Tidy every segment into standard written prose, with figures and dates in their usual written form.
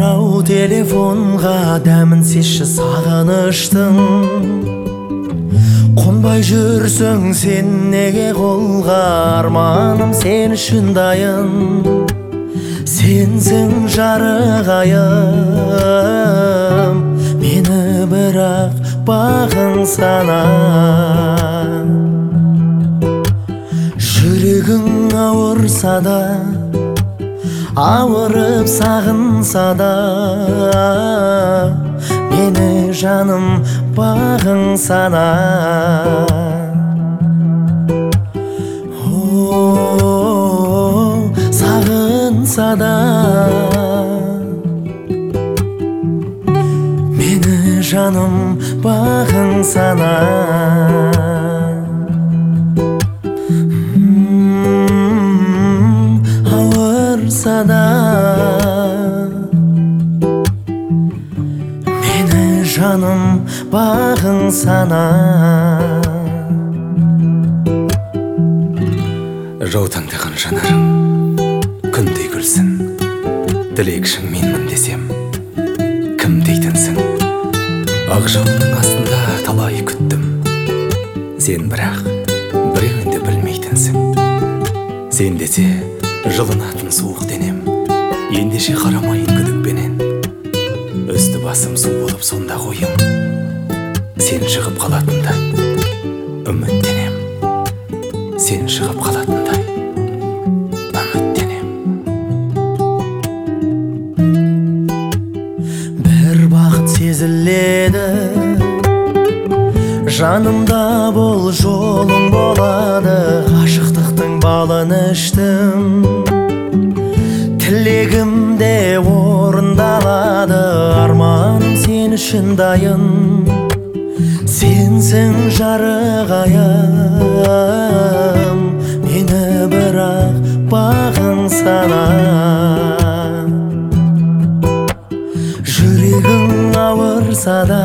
ау телефонға дәмін сезші сағыныштың. Қонбай жүрсің сен неге қолға, арманым сен үшін дайын. Сенсің жарығайым, мені бірақ бағың сана. Жүрегің ауырса да, ауырып сағынса да, мені жаным бағың сана. Сағынса да, мені жаным бағың сана. Ауырса да, мені жаным бағың сана. Жаутаңдаған жанарың күндей күлсін, тілекшің менмін десем кім дейтінсің? Ақ жауынның астында талай күттім, сен бірақ біреуінде білмейтінсің. Сен десе жылынатын суық денем, ендеше қарамайын күдікпенен. Үсті басым су болып сонда қойым, сен шығып қалатындай үміттенем. Сен шығып қалатындай үміттенем. Бір бақыт сезіледі, жанымда бол жолың болады. Ғашықтықтың балын іштім, тілегім де орындалады. Арманым сен үшін дайын, сенсің жарығайым, мені бірақ бағың сана. Жүрегің ауырса да,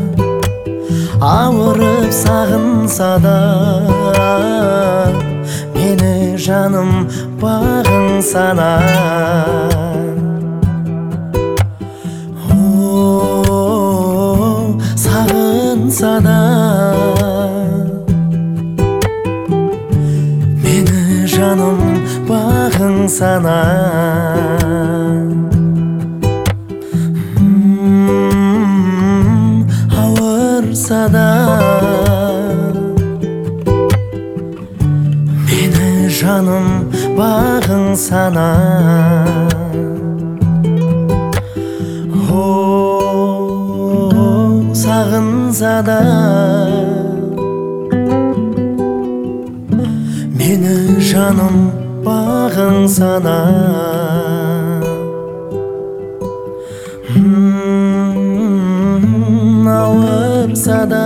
ауырып сағынса да, мені жаным бағың сана. Сағынса да, мені жаным бағың сана. Ауырса да, мені жаным бағың сана. Сағынса да, мені жаным бағың сана. Ауырса да,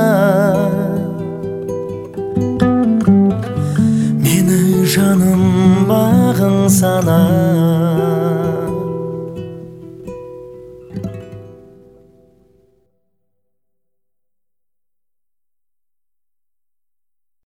мені жаным бағың сана.